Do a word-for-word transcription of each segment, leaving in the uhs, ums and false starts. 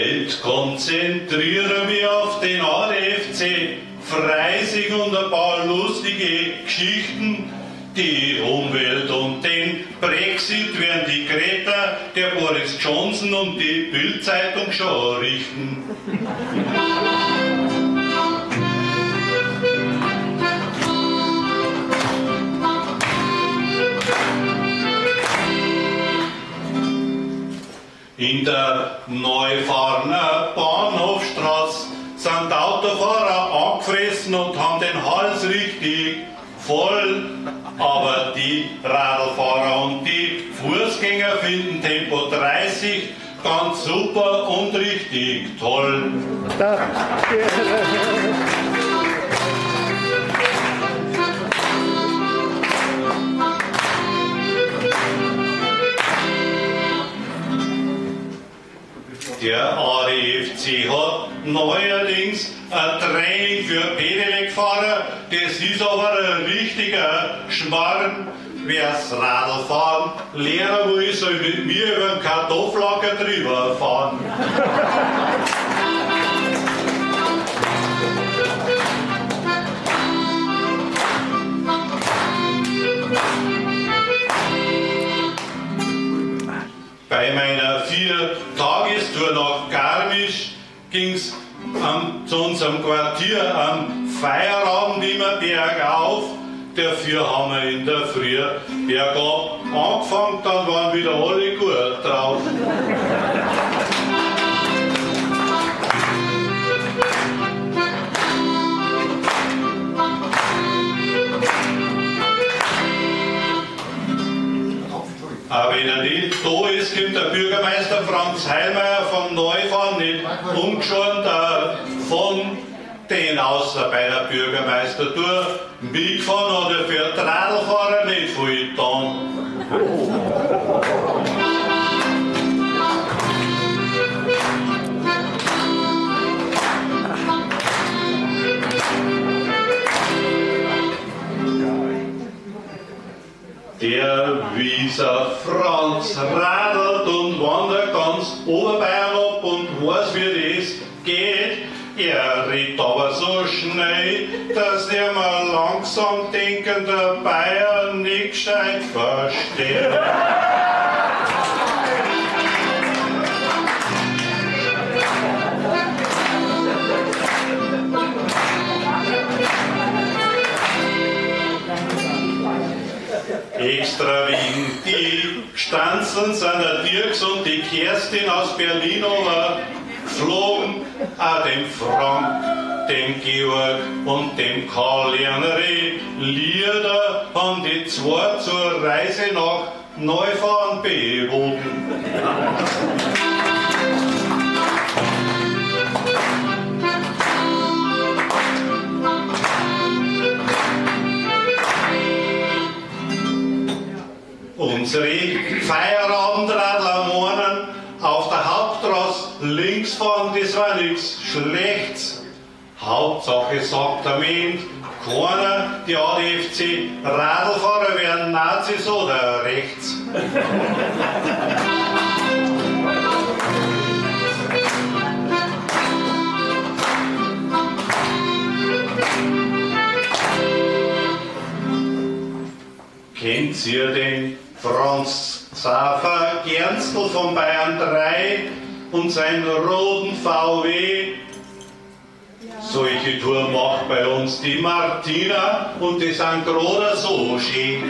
Heute konzentriere mich auf den A D F C Freising und ein paar lustige Geschichten. Die Umwelt und den Brexit werden die Greta, der Boris Johnson und die Bild-Zeitung schon richten. In der Neufahrner Bahnhofstraße sind die Autofahrer angefressen und haben den Hals richtig voll. Aber die Radlfahrer und die Fußgänger finden Tempo dreißig ganz super und richtig toll. Der A D F C hat neuerdings ein Training für Pedelec-Fahrer, das ist aber ein richtiger Schmarrn. Wer's Radlfahren lernen will, soll mit mir über den Kartoffelacker drüber fahren. Bei meiner Vier-Tagestour nach Garmisch ging's um, zu unserem Quartier am Feierabend immer bergauf. Dafür haben wir in der Früh bergab angefangen, dann waren wieder alle gut drauf. Aber wenn er nicht da ist, kommt der Bürgermeister Franz Heilmeier von Neufahren nicht umgeschoren davon, den außer bei der Bürgermeistertour mitgefahren hat er für die Radlfahrer nicht viel getan. Der Wieser Franz radelt und wandert ganz Oberbayern ab und weiß, wie das geht. Er redet aber so schnell, dass der mal langsam denkender Bayern nicht gescheit versteht. Extra wegen die Stanzen sind der Dirks und die Kerstin aus Berlin aber geflogen, auch dem Frank, dem Georg und dem Karl Lernery Lieder haben die zwei zur Reise nach Neufahren bewogen. Unsere Feierabendradler morgen auf der Hauptstraße links fahren, das war nichts Schlechtes. Hauptsache sagt der Mensch, keiner, die A D F C Radlfahrer werden Nazis oder rechts. Kennt ihr den Franz Xaver Gernstl von Bayern drei und seinen roten V W? Solche Tour macht bei uns die Martina und die sind gerade so schön.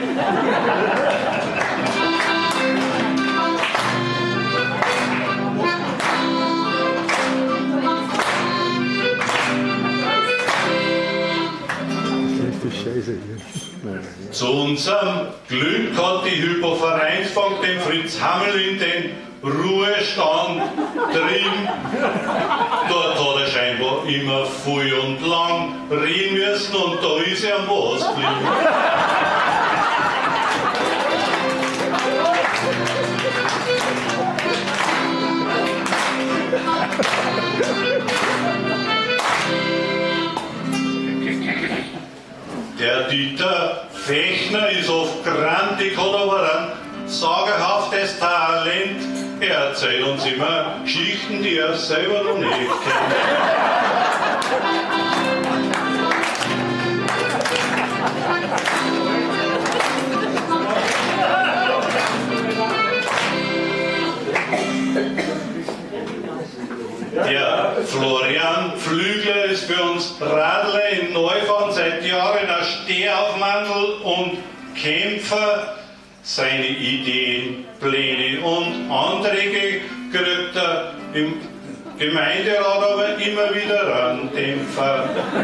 Scheiße hier. Zu unserem Glück hat die Hypo-Vereinsbank dem Fritz Hamelin den Ruhestand drin. Dort hat er scheinbar immer viel und lang reden müssen und da ist er am was geblieben. Der Dieter Fechner ist oft grantig, hat aber ein sagenhaftes Talent. der erzählt uns immer Geschichten, die er selber noch nicht kennt. Der Florian Pflügler ist für uns Radler in Neufahren seit Jahren ein Stehaufmantel und Kämpfer. Seine Ideen, Pläne und Anträge kriegt er im Gemeinderat aber immer wieder einen Dämpfer.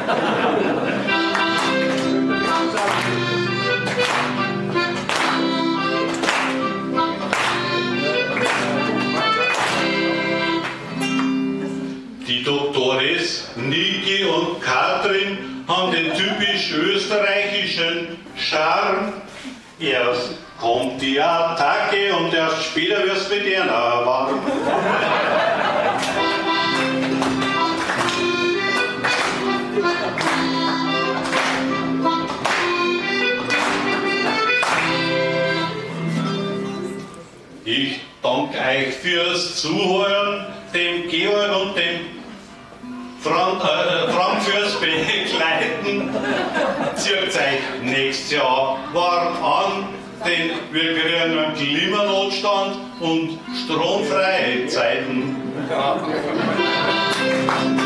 Die Doktoris Niki und Katrin haben den typisch österreichischen Charme. Erst kommt die Attacke und erst später wird es mit ihr warm. Ich danke euch fürs Zuhören, dem Georg und dem Frank, äh, Frank fürs Begleiten. Zieht euch nächstes Jahr warm an, denn wir kriegen einen Klimanotstand und stromfreie Zeiten.